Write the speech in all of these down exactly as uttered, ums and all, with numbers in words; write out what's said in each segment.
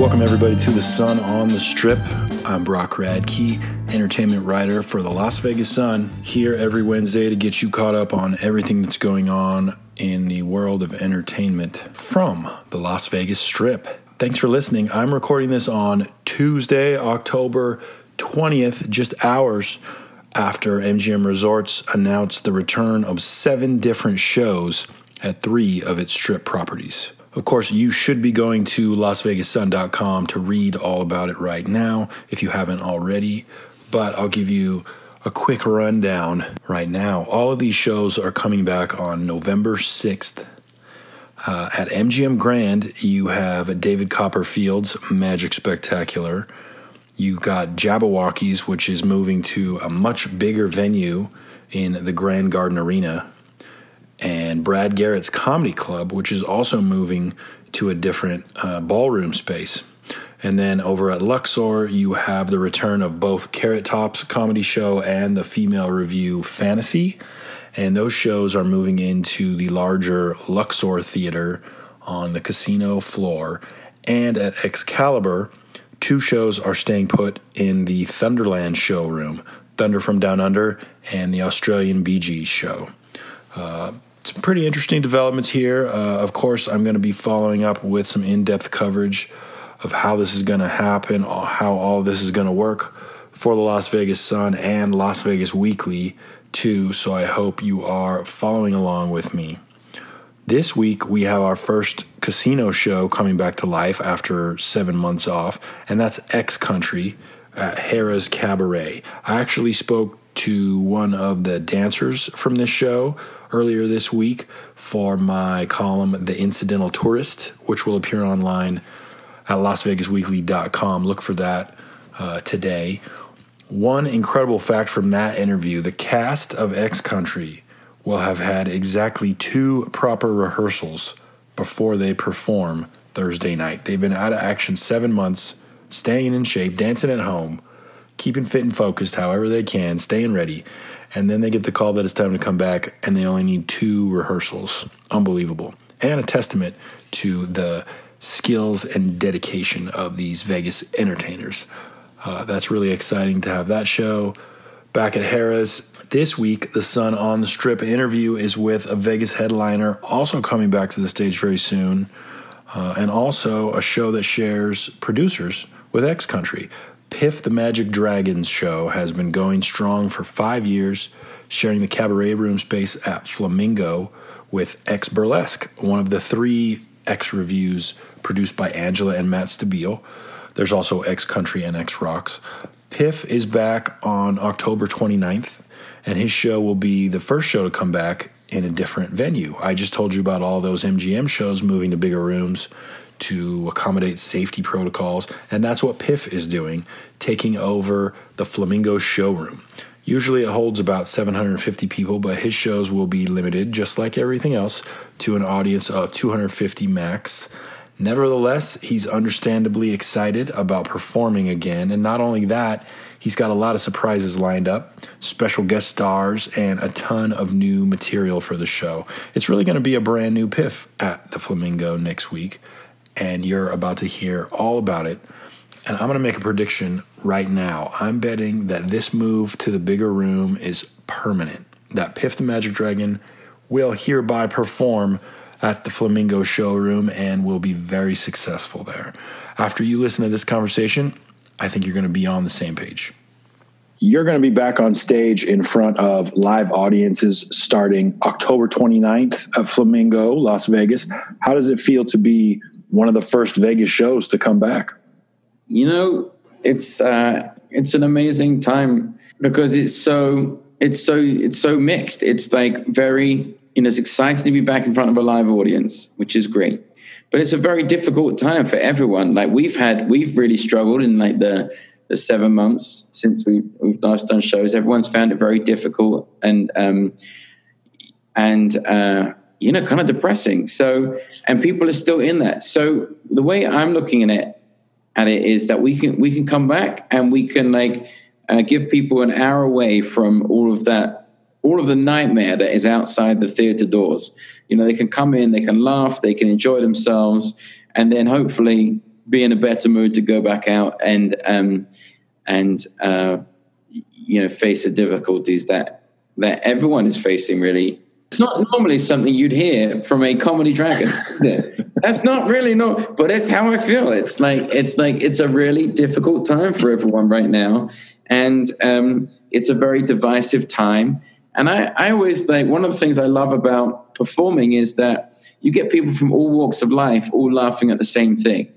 Welcome everybody to The Sun on the Strip. I'm Brock Radke, entertainment writer for the Las Vegas Sun, here every Wednesday to get you caught up on everything that's going on in the world of entertainment from the Las Vegas Strip. Thanks for listening. I'm recording this on Tuesday, October twentieth, just hours after M G M Resorts announced the return of seven different shows at three of its Strip properties. Of course, you should be going to las vegas sun dot com to read all about it right now if you haven't already, but I'll give you a quick rundown right now. All of these shows are coming back on November sixth. Uh, at M G M Grand, you have David Copperfield's Magic Spectacular. You got Jabberwockies, which is moving to a much bigger venue in the Grand Garden Arena. And Brad Garrett's Comedy Club, which is also moving to a different uh, ballroom space. And then over at Luxor, you have the return of both Carrot Top's comedy show and the Female Review Fantasy. And those shows are moving into the larger Luxor Theater on the casino floor. And at Excalibur, two shows are staying put in the Thunderland showroom, Thunder from Down Under and the Australian Bee Gees show. Uh, Some pretty interesting developments here. Uh, of course, I'm going to be following up with some in-depth coverage of how this is going to happen, how all of this is going to work for the Las Vegas Sun and Las Vegas Weekly, too. So I hope you are following along with me. This week, we have our first casino show coming back to life after seven months off, and that's X Country at Harrah's Cabaret. I actually spoke to one of the dancers from this show earlier this week for my column, The Incidental Tourist, which will appear online at las vegas weekly dot com. Look for that uh, today. One incredible fact from that interview, the cast of X Country will have had exactly two proper rehearsals before they perform Thursday night. They've been out of action seven months, staying in shape, dancing at home, keeping fit and focused however they can, staying ready. And then they get the call that it's time to come back, and they only need two rehearsals. Unbelievable. And a testament to the skills and dedication of these Vegas entertainers. Uh, that's really exciting to have that show back at Harrah's. This week, the Sun on the Strip interview is with a Vegas headliner, also coming back to the stage very soon, uh, and also a show that shares producers with X Country. Piff the Magic Dragons show has been going strong for five years, sharing the cabaret room space at Flamingo with X Burlesque, one of the three X reviews produced by Angela and Matt Stabile. There's also X Country and X Rocks. Piff is back on October twenty-ninth, and his show will be the first show to come back in a different venue. I just told you about all those M G M shows moving to bigger rooms to accommodate safety protocols, and that's what Piff is doing, taking over the Flamingo showroom. Usually it holds about seven hundred fifty people, but his shows will be limited, just like everything else, to an audience of two hundred fifty max. Nevertheless, he's understandably excited about performing again, and not only that, he's got a lot of surprises lined up, special guest stars, and a ton of new material for the show. It's really going to be a brand new Piff at the Flamingo next week, and you're about to hear all about it. And I'm going to make a prediction right now. I'm betting that this move to the bigger room is permanent, that Piff the Magic Dragon will hereby perform at the Flamingo showroom and will be very successful there. After you listen to this conversation, I think you're going to be on the same page. You're going to be back on stage in front of live audiences starting October twenty-ninth at Flamingo, Las Vegas. How does it feel to be one of the first Vegas shows to come back? You know, it's uh, it's an amazing time because it's so it's so it's so mixed. It's like very, you know, it's exciting to be back in front of a live audience, which is great. But it's a very difficult time for everyone. Like we've had, we've really struggled in like the the seven months since we we've last done shows. Everyone's found it very difficult and um and uh, you know, kind of depressing. So, and people are still in that. So the way I'm looking at it. At it is that we can we can come back and we can like uh, give people an hour away from all of that, all of the nightmare that is outside the theater doors. You know, they can come in, they can laugh, they can enjoy themselves, and then hopefully be in a better mood to go back out and um, and uh, you know face the difficulties that that everyone is facing. Really, it's not normally something you'd hear from a comedy dragon. That's not really no, but it's how I feel. It's like it's like it's a really difficult time for everyone right now, and um, it's a very divisive time. And I, I always like one of the things I love about performing is that you get people from all walks of life all laughing at the same thing.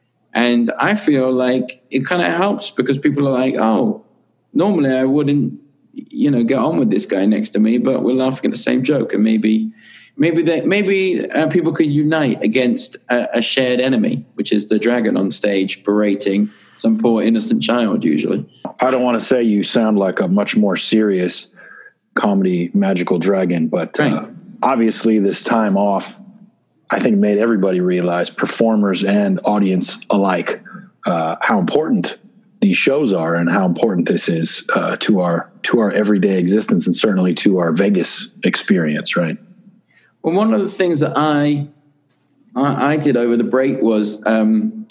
And I feel like it kind of helps because people are like, oh, normally I wouldn't, you know, get on with this guy next to me, but we're laughing at the same joke. And maybe, maybe that, maybe uh, people could unite against a, a shared enemy, which is the dragon on stage berating some poor innocent child usually. I don't want to say you sound like a much more serious comedy magical dragon, but uh, right. Obviously this time off, I think made everybody realize, performers and audience alike, uh, how important these shows are and how important this is uh, to our to our everyday existence and certainly to our Vegas experience, right? Well, one of the things that I I, I did over the break was um,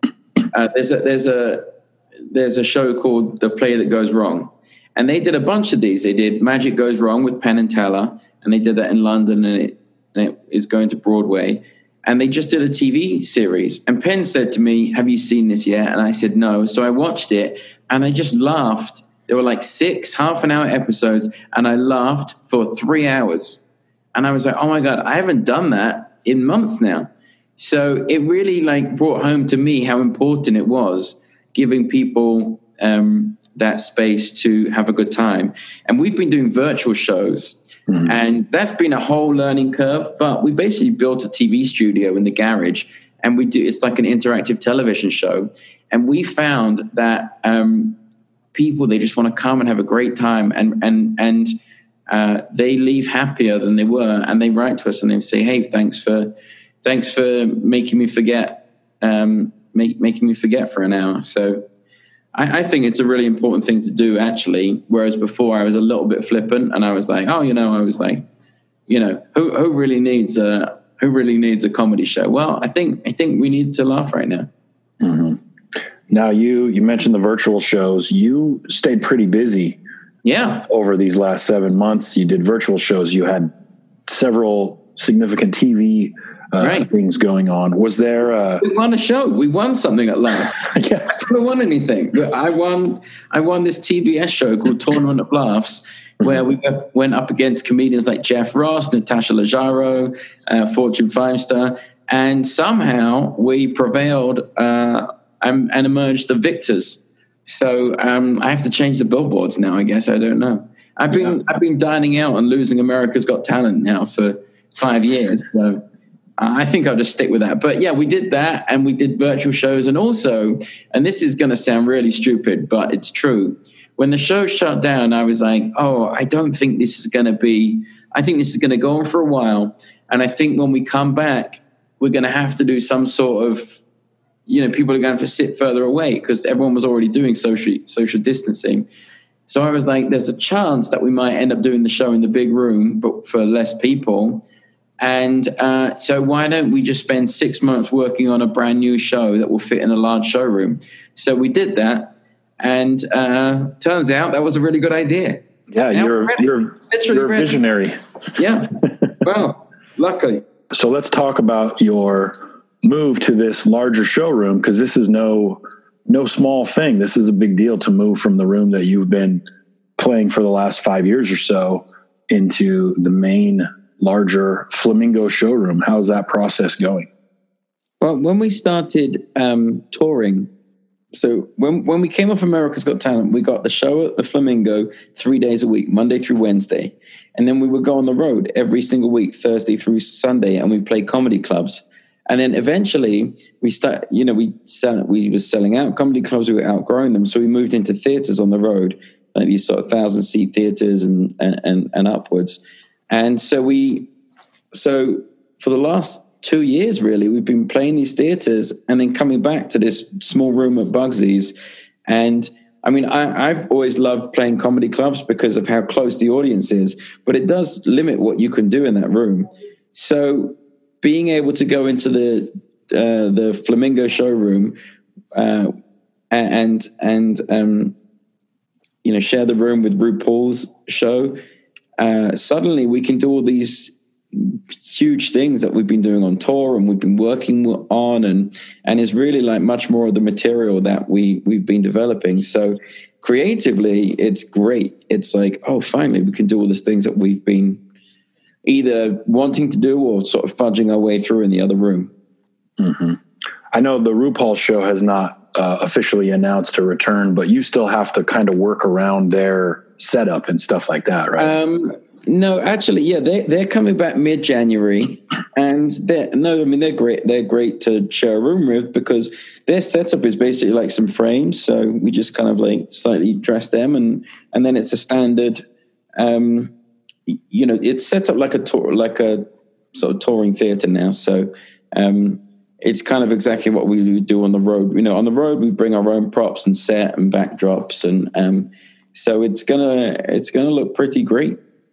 uh, there's a there's a there's a show called The Play That Goes Wrong. And they did a bunch of these. They did Magic Goes Wrong with Penn and Teller, and they did that in London, and it, and it is going to Broadway. And they just did a T V series. And Penn said to me, have you seen this yet? And I said, no. So I watched it, and I just laughed. There were like six half an hour episodes, and I laughed for three hours. And I was like, oh, my God, I haven't done that in months now. So it really like brought home to me how important it was giving people um, – that space to have a good time. And we've been doing virtual shows, mm-hmm. and that's been a whole learning curve, but we basically built a T V studio in the garage, and we do, it's like an interactive television show. And we found that um, people, they just want to come and have a great time, and, and, and uh, they leave happier than they were. And they write to us and they say, hey, thanks for, thanks for making me forget, um, make, making me forget for an hour. So I, I think it's a really important thing to do, actually, whereas before I was a little bit flippant and I was like, oh, you know, I was like, you know, who who really needs a who really needs a comedy show? Well, I think I think we need to laugh right now. Mm-hmm. Now, you you mentioned the virtual shows. You stayed pretty busy, yeah, over these last seven months. You did virtual shows. You had several significant T V Uh, right. things going on. Was there uh we won a show. We won something at last. Yeah. I could have won anything. I won I won this T B S show called Tournament of Laughs, where we went up against comedians like Jeff Ross, Natasha Leggero, uh, Fortune five star, and somehow we prevailed uh, and, and emerged the victors. So um, I have to change the billboards now, I guess. I don't know. I've been yeah. I've been dining out and losing America's Got Talent now for five years. So I think I'll just stick with that. But yeah, we did that, and we did virtual shows. And also, and this is going to sound really stupid, but it's true. When the show shut down, I was like, oh, I don't think this is going to be, I think this is going to go on for a while. And I think when we come back, we're going to have to do some sort of, you know, people are going to have to sit further away because everyone was already doing social, social distancing. So I was like, there's a chance that we might end up doing the show in the big room, but for less people. And uh, so why don't we just spend six months working on a brand new show that will fit in a large showroom? So we did that, and uh, turns out that was a really good idea. Yeah, now you're you're, you're a visionary. Yeah, well, luckily. So let's talk about your move to this larger showroom, because this is no no small thing. This is a big deal to move from the room that you've been playing for the last five years or so into the main larger Flamingo showroom. How's that process going? Well, when we started um, touring, so when when we came off America's Got Talent, we got the show at the Flamingo three days a week, Monday through Wednesday. And then we would go on the road every single week, Thursday through Sunday, and we play comedy clubs. And then eventually we start, you know, we sell, we were selling out comedy clubs, we were outgrowing them. So we moved into theaters on the road, like these sort of thousand seat theaters and, and, and, and upwards. And so we, so for the last two years, really, we've been playing these theaters and then coming back to this small room at Bugsy's. And I mean, I, I've always loved playing comedy clubs because of how close the audience is, but it does limit what you can do in that room. So being able to go into the uh, the Flamingo showroom uh, and and um, you know, share the room with RuPaul's show, uh, suddenly we can do all these huge things that we've been doing on tour and we've been working on, and and is really like much more of the material that we we've been developing. So creatively, it's great. It's like, oh, finally we can do all these things that we've been either wanting to do or sort of fudging our way through in the other room. Mm-hmm. I know the RuPaul show has not uh, officially announced a return, but you still have to kind of work around their setup and stuff like that, right? Um, no, actually, yeah, they they're coming back mid-January, and they're no, I mean they're great. They're great to share a room with because their setup is basically like some frames. So we just kind of like slightly dress them, and and then it's a standard. Um, you know, it's set up like a tour, like a sort of touring theater now. So um, it's kind of exactly what we would do on the road. You know, on the road we bring our own props and set and backdrops, and um, so it's gonna it's gonna look pretty great.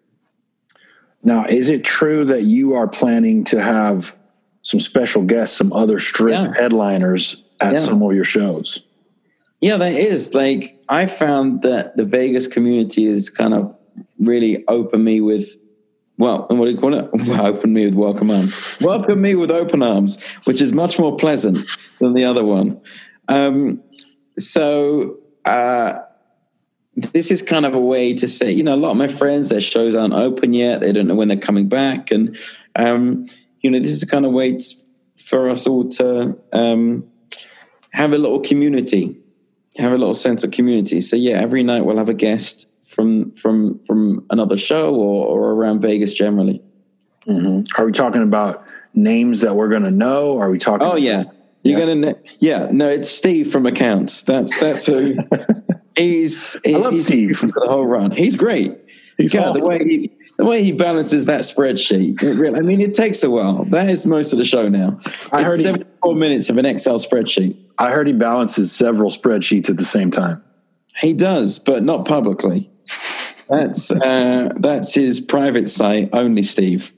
Now, is it true that you are planning to have some special guests, some other strip yeah. headliners at yeah. some of your shows? Yeah, there is. Like, I found that the Vegas community is kind of really open me with, well, what do you call it? Well, open me with welcome arms. Welcome me with open arms, which is much more pleasant than the other one. Um, so, uh, this is kind of a way to say, you know, a lot of my friends, their shows aren't open yet. They don't know when they're coming back. And, um, you know, this is a kind of way to, for us all to um, have a little community, have a little sense of community. So, yeah, every night we'll have a guest from from from another show or, or around Vegas generally. Mm-hmm. Are we talking about names that we're going to know? Are we talking? Oh, about, yeah. You're yeah. going to, yeah, no, it's Steve from Accounts. That's, that's who. He's, I love he's Steve for the whole run. He's great. He's yeah, awesome. the way he the way he balances that spreadsheet. It really, I mean, it takes a while. That is most of the show now. I it's heard seventy-four he, minutes of an Excel spreadsheet. I heard he balances several spreadsheets at the same time. He does, but not publicly. That's uh, that's his private site only, Steve.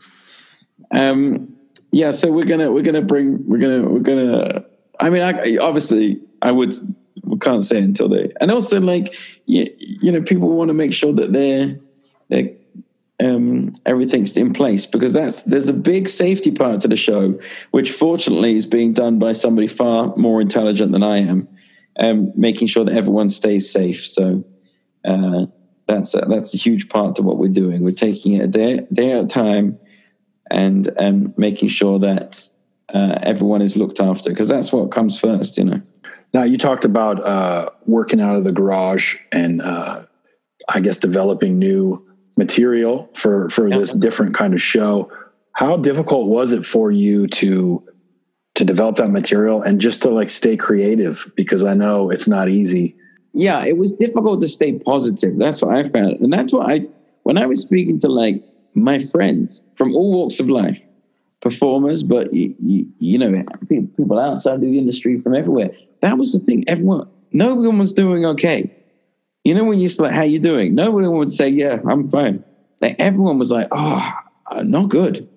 Um, yeah, so we're gonna we're gonna bring we're gonna we're gonna. I mean, I, obviously, I would. We can't say until they, and also like you, you know, people want to make sure that they're, they're um, everything's in place because that's there's a big safety part to the show, which fortunately is being done by somebody far more intelligent than I am, um, making sure that everyone stays safe. So uh, that's a, that's a huge part to what we're doing. We're taking it a day day at a time, and um, making sure that uh, everyone is looked after because that's what comes first, you know. Now, you talked about uh, working out of the garage and uh, I guess developing new material for, for yeah. this different kind of show. How difficult was it for you to to develop that material and just to like stay creative? Because I know it's not easy. Yeah, it was difficult to stay positive. That's what I found. And that's what I, when I was speaking to like my friends from all walks of life, performers, but you, you, you know, people outside of the industry from everywhere. That was the thing. Everyone, no one was doing okay. You know, when you're like, how you doing? No one would say, yeah, I'm fine. Like everyone was like, oh, not good.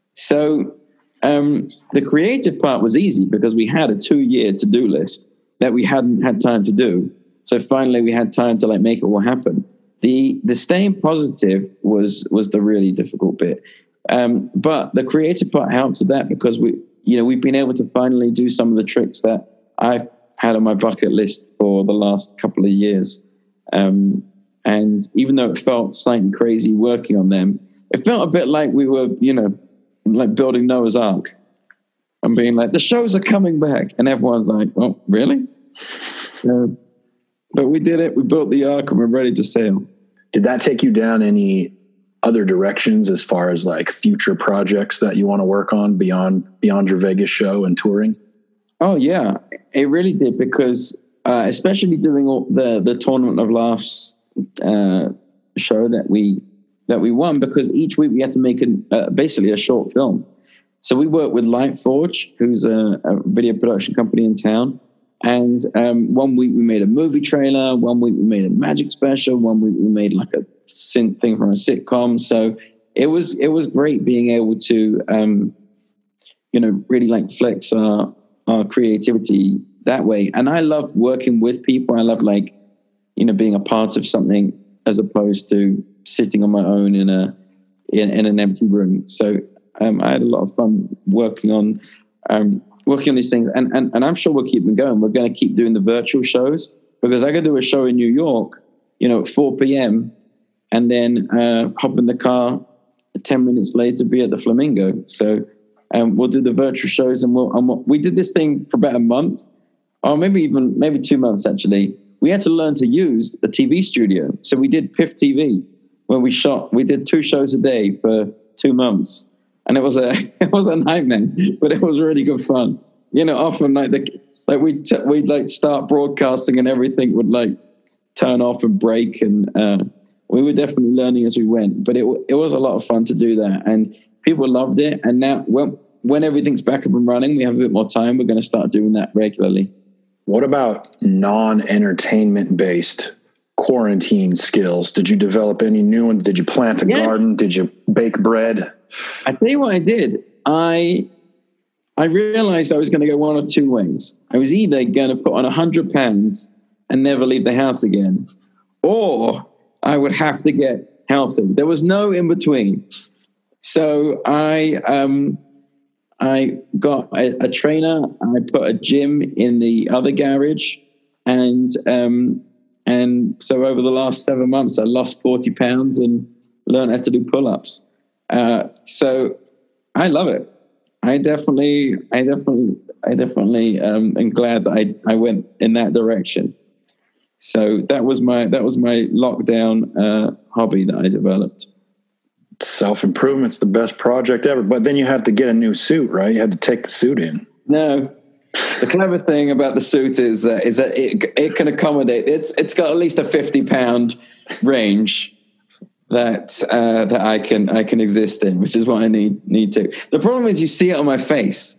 So um, the creative part was easy because we had a two year to-do list that we hadn't had time to do. So finally we had time to like make it all happen. The, the staying positive was, was the really difficult bit. Um, but the creative part helped with that because we, you know, we've been able to finally do some of the tricks that I've had on my bucket list for the last couple of years. Um, and even though it felt slightly crazy working on them, it felt a bit like we were, you know, like building Noah's Ark and being like, the shows are coming back. And everyone's like, oh, really? uh, but we did it. We built the Ark and we're ready to sail. Did that take you down any other directions as far as like future projects that you want to work on beyond beyond your Vegas show and touring? Oh yeah, it really did because uh, especially doing all the the Tournament of Laughs uh, show that we that we won because each week we had to make an, uh, basically a short film. So we worked with Lightforge, who's a, a video production company in town, and um, one week we made a movie trailer, one week we made a magic special, one week we made like a synth thing from a sitcom. So it was it was great being able to um, you know, really like flex our, our creativity that way. And I love working with people. I love like, you know, being a part of something as opposed to sitting on my own in a, in, in an empty room. So um, I had a lot of fun working on, um, working on these things. And, and, and I'm sure we'll keep them going. We're going to keep doing the virtual shows, because I could do a show in New York, you know, at four p.m. and then uh, hop in the car ten minutes later, be at the Flamingo. So um, we'll do the virtual shows, and we'll, and we'll, we did this thing for about a month, or maybe even maybe two months actually. We had to learn to use a T V studio. So we did P I F T V, where we shot, we did two shows a day for two months. And it was a, it was a nightmare, but it was really good fun. You know, often like the, like we'd, t- we'd like start broadcasting and everything would like turn off and break. And uh, we were definitely learning as we went, but it, it was a lot of fun to do that. And people loved it. And now when, when everything's back up and running, we have a bit more time, we're going to start doing that regularly. What about non-entertainment based quarantine skills? Did you develop any new ones? Did you plant a yeah. garden? Did you bake bread? I tell you what I did. I I realized I was going to go one or two ways. I was either going to put on one hundred pounds and never leave the house again, or I would have to get healthy. There was no in between. So I um, I got a, a trainer. I put a gym in the other garage, and um, and so over the last seven months, I lost forty pounds and learned how to do pull-ups. Uh, so I love it. I definitely, I definitely, I definitely um, am glad that I, I went in that direction. So that was my, that was my lockdown uh, hobby that I developed. Self-improvement's the best project ever. But then you had to get a new suit, right? You had to take the suit in. No. The clever thing about the suit is uh, is that it it can accommodate. It's it's got at least a fifty pound range that uh, that I can I can exist in, which is what I need need to. The problem is you see it on my face.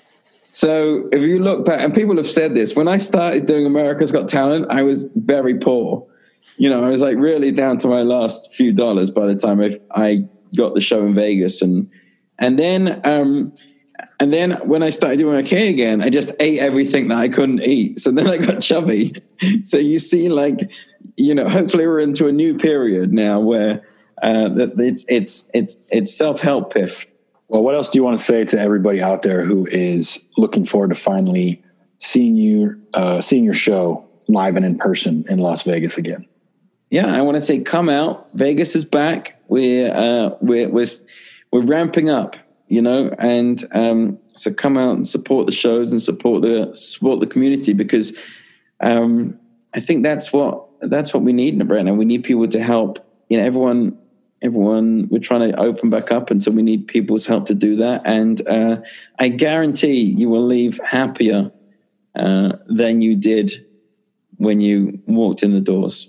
So if you look back, and people have said this, when I started doing America's Got Talent, I was very poor. You know, I was like really down to my last few dollars by the time I, I got the show in Vegas, and and then. Um, And then when I started doing okay again, I just ate everything that I couldn't eat. So then I got chubby. So you see, like, you know, hopefully we're into a new period now where uh, that it's it's it's it's self-help, Piff. Well, what else do you want to say to everybody out there who is looking forward to finally seeing you, uh, seeing your show live and in person in Las Vegas again? Yeah, I want to say, come out. Vegas is back. We're uh, we're we're we're ramping up. You know, and um, so come out and support the shows and support the support the community, because um, I think that's what that's what we need right now. We need people to help. You know, everyone, everyone. We're trying to open back up, and so we need people's help to do that. And uh, I guarantee you will leave happier uh, than you did when you walked in the doors.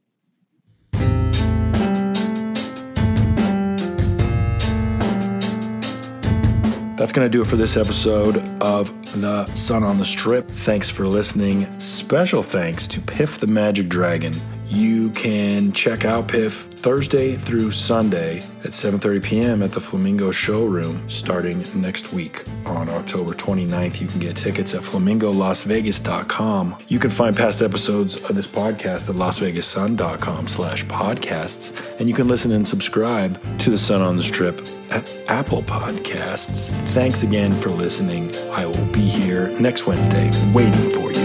That's going to do it for this episode of The Sun on the Strip. Thanks for listening. Special thanks to Piff the Magic Dragon. You can check out Piff Thursday through Sunday at seven thirty p.m. at the Flamingo Showroom starting next week on October twenty-ninth. You can get tickets at flamingo las vegas dot com. You can find past episodes of this podcast at las vegas sun dot com slash podcasts. And you can listen and subscribe to The Sun on the Strip at Apple Podcasts. Thanks again for listening. I will be here next Wednesday waiting for you.